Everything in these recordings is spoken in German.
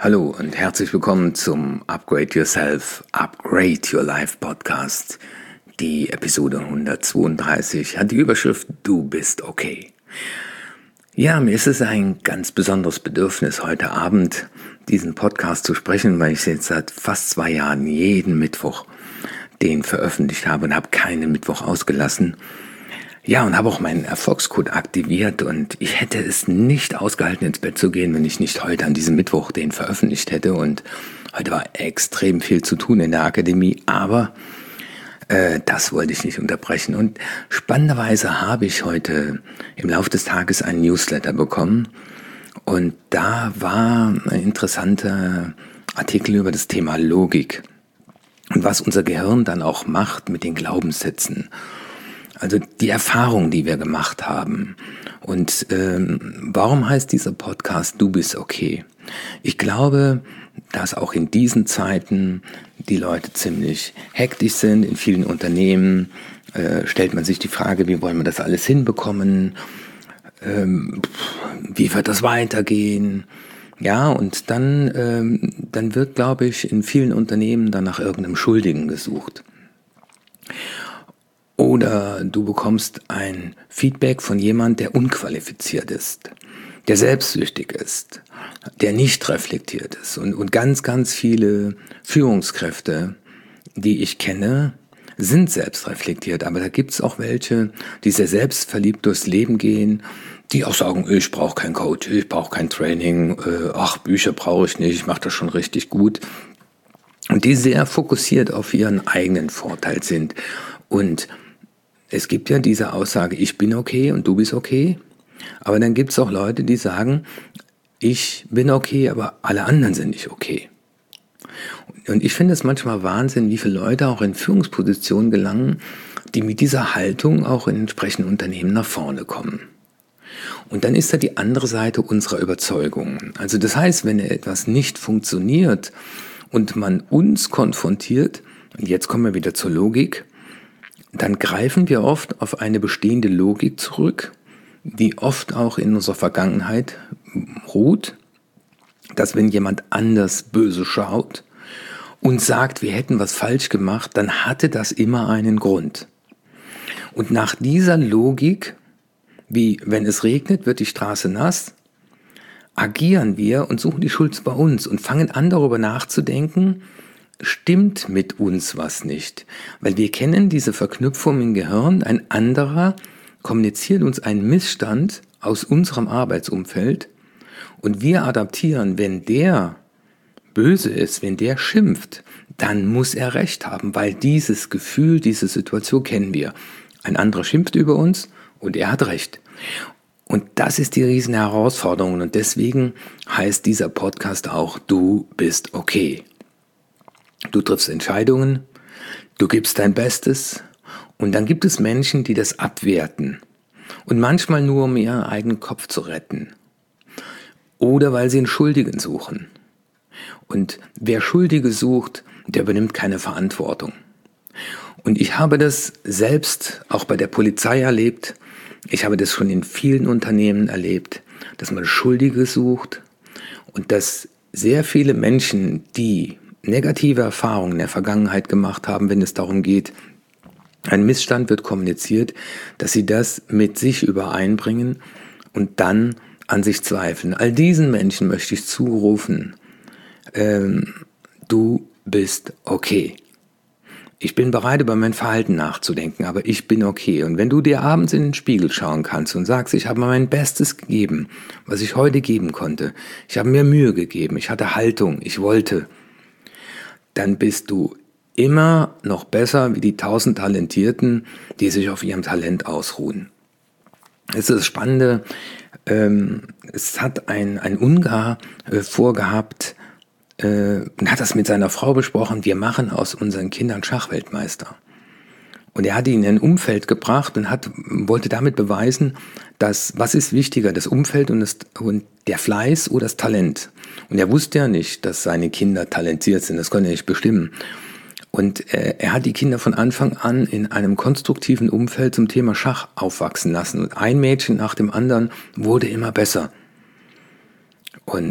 Hallo und herzlich willkommen zum Upgrade Yourself, Upgrade Your Life Podcast. Die Episode 132 hat die Überschrift Du bist okay. Ja, mir ist es ein ganz besonderes Bedürfnis, heute Abend diesen Podcast zu sprechen, weil ich jetzt seit fast 2 Jahren jeden Mittwoch den veröffentlicht habe und habe keinen Mittwoch ausgelassen. Ja, und habe auch meinen Erfolgscode aktiviert und ich hätte es nicht ausgehalten, ins Bett zu gehen, wenn ich nicht heute an diesem Mittwoch den veröffentlicht hätte. Und heute war extrem viel zu tun in der Akademie, aber das wollte ich nicht unterbrechen. Und spannenderweise habe ich heute im Laufe des Tages einen Newsletter bekommen und da war ein interessanter Artikel über das Thema Logik und was unser Gehirn dann auch macht mit den Glaubenssätzen. Also die Erfahrung, die wir gemacht haben. Und warum heißt dieser Podcast Du bist okay? Ich glaube, dass auch in diesen Zeiten die Leute ziemlich hektisch sind. In vielen Unternehmen stellt man sich die Frage, wie wollen wir das alles hinbekommen? Wie wird das weitergehen? Ja, und dann wird, glaube ich, in vielen Unternehmen dann nach irgendeinem Schuldigen gesucht. Oder du bekommst ein Feedback von jemand, der unqualifiziert ist, der selbstsüchtig ist, der nicht reflektiert ist. Und ganz, ganz viele Führungskräfte, die ich kenne, sind selbstreflektiert. Aber da gibt's auch welche, die sehr selbstverliebt durchs Leben gehen, die auch sagen, ich brauche keinen Coach, ich brauche kein Training, Bücher brauche ich nicht, ich mache das schon richtig gut. Und die sehr fokussiert auf ihren eigenen Vorteil sind. Und es gibt ja diese Aussage, ich bin okay und du bist okay. Aber dann gibt es auch Leute, die sagen, ich bin okay, aber alle anderen sind nicht okay. Und ich finde es manchmal Wahnsinn, wie viele Leute auch in Führungspositionen gelangen, die mit dieser Haltung auch in entsprechenden Unternehmen nach vorne kommen. Und dann ist da die andere Seite unserer Überzeugung. Also das heißt, wenn etwas nicht funktioniert und man uns konfrontiert, und jetzt kommen wir wieder zur Logik, dann greifen wir oft auf eine bestehende Logik zurück, die oft auch in unserer Vergangenheit ruht, dass wenn jemand anders böse schaut und sagt, wir hätten was falsch gemacht, dann hatte das immer einen Grund. Und nach dieser Logik, wie wenn es regnet, wird die Straße nass, agieren wir und suchen die Schuld bei uns und fangen an, darüber nachzudenken, stimmt mit uns was nicht? Weil wir kennen diese Verknüpfung im Gehirn, ein anderer kommuniziert uns einen Missstand aus unserem Arbeitsumfeld und wir adaptieren, wenn der böse ist, wenn der schimpft, dann muss er recht haben, weil dieses Gefühl, diese Situation kennen wir. Ein anderer schimpft über uns und er hat recht. Und das ist die riesen Herausforderung und deswegen heißt dieser Podcast auch Du bist okay. Du triffst Entscheidungen, du gibst dein Bestes und dann gibt es Menschen, die das abwerten und manchmal nur, um ihren eigenen Kopf zu retten oder weil sie einen Schuldigen suchen. Und wer Schuldige sucht, der übernimmt keine Verantwortung. Und ich habe das selbst auch bei der Polizei erlebt, ich habe das schon in vielen Unternehmen erlebt, dass man Schuldige sucht und dass sehr viele Menschen, die negative Erfahrungen in der Vergangenheit gemacht haben, wenn es darum geht, ein Missstand wird kommuniziert, dass sie das mit sich übereinbringen und dann an sich zweifeln. All diesen Menschen möchte ich zurufen, du bist okay. Ich bin bereit, über mein Verhalten nachzudenken, aber ich bin okay. Und wenn du dir abends in den Spiegel schauen kannst und sagst, ich habe mein Bestes gegeben, was ich heute geben konnte, ich habe mir Mühe gegeben, ich hatte Haltung, ich wollte, dann bist du immer noch besser wie die 1000 Talentierten, die sich auf ihrem Talent ausruhen. Es ist das Spannende, es hat ein Ungar vorgehabt und hat das mit seiner Frau besprochen, wir machen aus unseren Kindern Schachweltmeister. Und er hat ihn in ein Umfeld gebracht und wollte damit beweisen, dass was ist wichtiger, das Umfeld und der Fleiß oder das Talent. Und er wusste ja nicht, dass seine Kinder talentiert sind, das konnte er nicht bestimmen. Und er hat die Kinder von Anfang an in einem konstruktiven Umfeld zum Thema Schach aufwachsen lassen. Und ein Mädchen nach dem anderen wurde immer besser. Und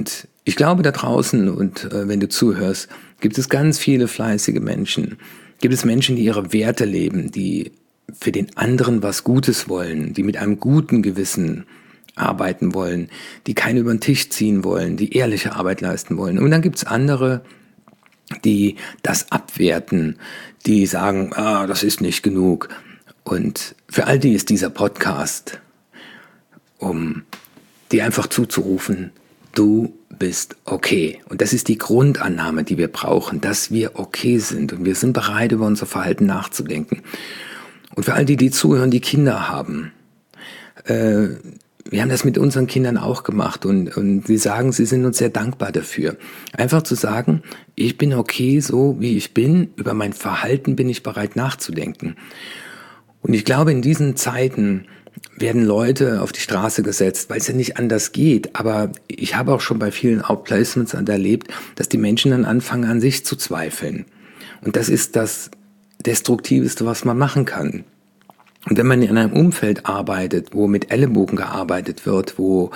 Ich glaube, da draußen und wenn du zuhörst, gibt es ganz viele fleißige Menschen. Gibt es Menschen, die ihre Werte leben, die für den anderen was Gutes wollen, die mit einem guten Gewissen arbeiten wollen, die keine über den Tisch ziehen wollen, die ehrliche Arbeit leisten wollen. Und dann gibt's andere, die das abwerten, die sagen, das ist nicht genug. Und für all die ist dieser Podcast, um dir einfach zuzurufen, du bist okay. Und das ist die Grundannahme, die wir brauchen, dass wir okay sind. Und wir sind bereit, über unser Verhalten nachzudenken. Und für all die, die zuhören, die Kinder haben, wir haben das mit unseren Kindern auch gemacht und sie sagen, sie sind uns sehr dankbar dafür. Einfach zu sagen, ich bin okay so, wie ich bin, über mein Verhalten bin ich bereit nachzudenken. Und ich glaube, in diesen Zeiten werden Leute auf die Straße gesetzt, weil es ja nicht anders geht. Aber ich habe auch schon bei vielen Outplacements erlebt, dass die Menschen dann anfangen, an sich zu zweifeln. Und das ist das Destruktivste, was man machen kann. Und wenn man in einem Umfeld arbeitet, wo mit Ellenbogen gearbeitet wird, wo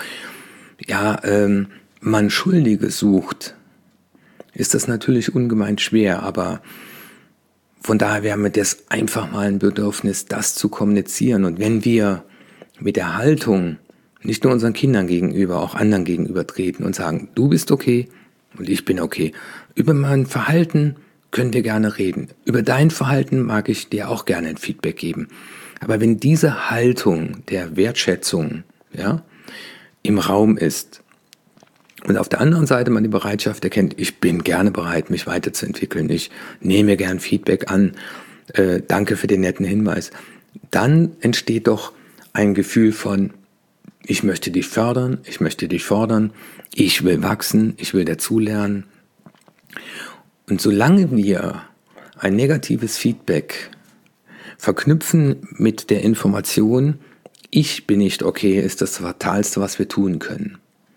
man Schuldige sucht, ist das natürlich ungemein schwer. Aber von daher wäre mir das einfach mal ein Bedürfnis, das zu kommunizieren. Und wenn wir mit der Haltung nicht nur unseren Kindern gegenüber, auch anderen gegenüber treten und sagen, du bist okay und ich bin okay. Über mein Verhalten können wir gerne reden. Über dein Verhalten mag ich dir auch gerne ein Feedback geben. Aber wenn diese Haltung der Wertschätzung im Raum ist und auf der anderen Seite man die Bereitschaft erkennt, ich bin gerne bereit, mich weiterzuentwickeln, ich nehme gern Feedback an, danke für den netten Hinweis, dann entsteht doch ein Gefühl von, ich möchte dich fördern, ich möchte dich fordern, ich will wachsen, ich will dazulernen. Und solange wir ein negatives Feedback verknüpfen mit der Information, ich bin nicht okay, ist das Fatalste, was wir tun können.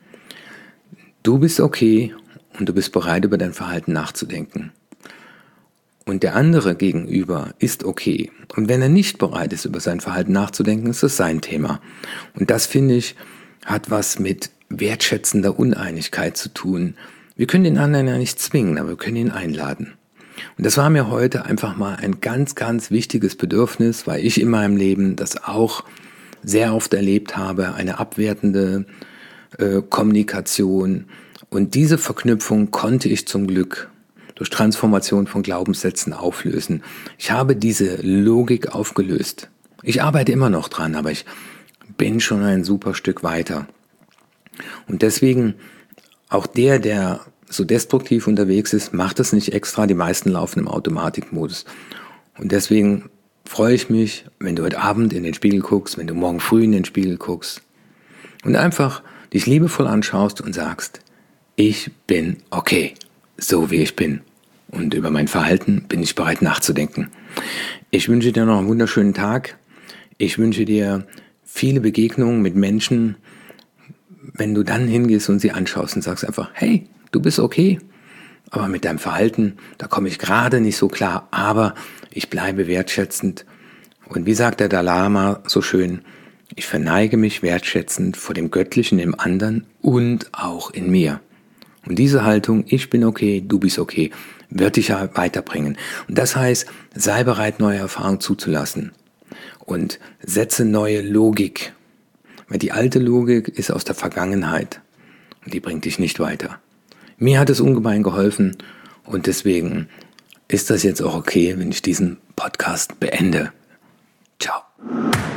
Du bist okay und du bist bereit, über dein Verhalten nachzudenken. Und der andere gegenüber ist okay. Und wenn er nicht bereit ist, über sein Verhalten nachzudenken, ist das sein Thema. Und das, finde ich, hat was mit wertschätzender Uneinigkeit zu tun. Wir können den anderen ja nicht zwingen, aber wir können ihn einladen. Und das war mir heute einfach mal ein ganz, ganz wichtiges Bedürfnis, weil ich in meinem Leben das auch sehr oft erlebt habe, eine abwertende Kommunikation. Und diese Verknüpfung konnte ich zum Glück durch Transformation von Glaubenssätzen auflösen. Ich habe diese Logik aufgelöst. Ich arbeite immer noch dran, aber ich bin schon ein super Stück weiter. Und deswegen auch der so destruktiv unterwegs ist, macht es nicht extra. Die meisten laufen im Automatikmodus. Und deswegen freue ich mich, wenn du heute Abend in den Spiegel guckst, wenn du morgen früh in den Spiegel guckst und einfach dich liebevoll anschaust und sagst, ich bin okay, so wie ich bin. Und über mein Verhalten bin ich bereit nachzudenken. Ich wünsche dir noch einen wunderschönen Tag. Ich wünsche dir viele Begegnungen mit Menschen, wenn du dann hingehst und sie anschaust und sagst einfach, hey, du bist okay, aber mit deinem Verhalten, da komme ich gerade nicht so klar, aber ich bleibe wertschätzend. Und wie sagt der Dalai Lama so schön, ich verneige mich wertschätzend vor dem Göttlichen im anderen und auch in mir. Und diese Haltung, ich bin okay, du bist okay, wird dich ja weiterbringen. Und das heißt, sei bereit, neue Erfahrungen zuzulassen und setze neue Logik. Weil die alte Logik ist aus der Vergangenheit und die bringt dich nicht weiter. Mir hat es ungemein geholfen und deswegen ist das jetzt auch okay, wenn ich diesen Podcast beende. Ciao.